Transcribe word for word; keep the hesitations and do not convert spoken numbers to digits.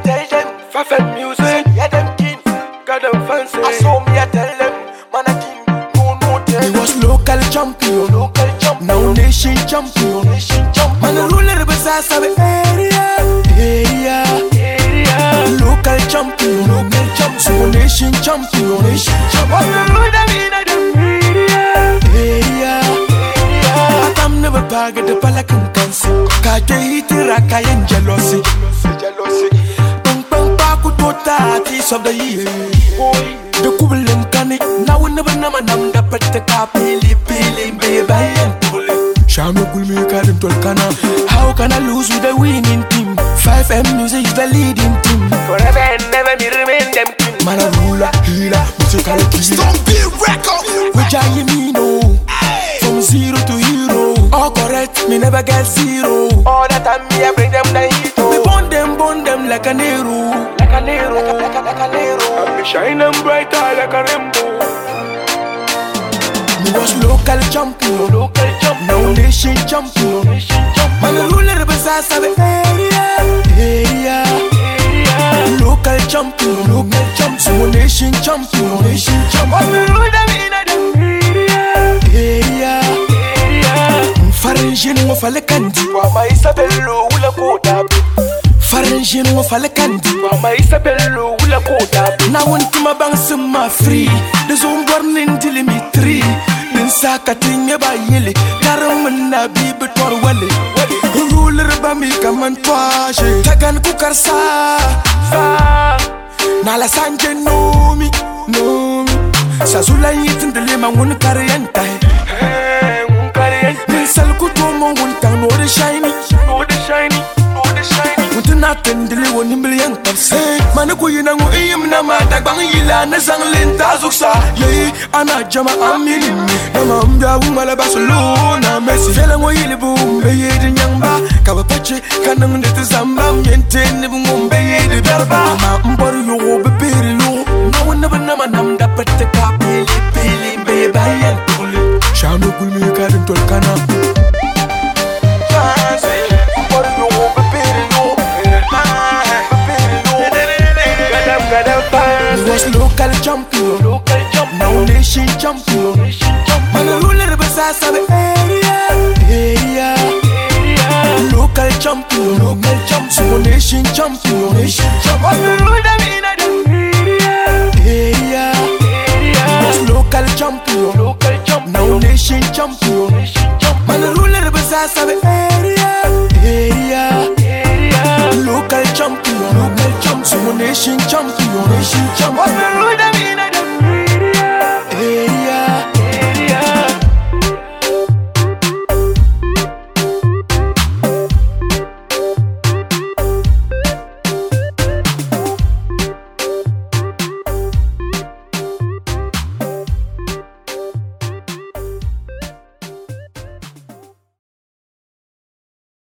tell them, Fafet music, yeah them king, got them fancy. I saw me, I tell them, man a king, no no tell. He was local champion, local champion, now nation champion, nation champion. Man a ruler beside sabe area, area, area. Local champion, local champion, so nation champion, nation champion. Man a ruler in a dem area, area, area. Atam never target the palakan kansi, kaje hiti rakayen jealousy, jealousy. Artist of the year, the Kublin Kani. Now we never know man the pet pili pili baby and pulley. Shami Gulmi Kadim Tolkana. How can I lose with the winning team? five M Music is the leading team. Forever and never me remain them king. Man a ruler, healer, musical killer. Don't be record. Which I mean no. From zero to hero. All correct, me never get zero. All that time me I bring them the heat. Me bond them, bond them like a Nero. Like a Nero, like a, like a Nero. I'm be shining brighter like a rainbow. Me was local champion, local champion, now nation champion, nation champion. Man a ruler beside sabe area, area, area. Local champion, local champion, so nation champion, nation champion. Man a ruler in a dem area, area, area. Faranjin mo fale kandi, mama Isabello ula koda. Faranjin mo fale kandi, mama Isabello ula koda. Na won't ma bang summa free, the zone burning till me three. Then saka tinge ba yele, karam na bi betor wale. Ruler ba mi kaman toaje, tagan kukarsa. Na la sanje no mi, no mi. Sa zula yitin de lema won kariyanta. Sal kuto mo wunta no the shiny, no the shiny, no the shiny. Wunta na tendele woni million kapse. Mane ko yina ngo iyim na ma dagbang yila na zanglin tazuksa. Ye ana jama amini mi. Na mambia wumala Barcelona Messi. Fela ngo yile bumbe ye de nyamba. Kaba pache kanang de zamba miente ne bumbe ye de berba. Ma mbor yo be pere yo. Na wona bana manam da pete ka pele pele be bayen tole. Shano Gulmi Kadim Tolkana. He was local champion, local champion, now nation champion, nation champion. Man a ruler beside sabe area, area, area. Local champion, local champion, so nation champion, nation champion. Man a ruler in a dem area, area, area. He was local champion, local champion, now nation champion, nation champion. Man a ruler beside sabe area, area, area. Local champion, local champion, so nation champion, nation champion. Man a ruler in a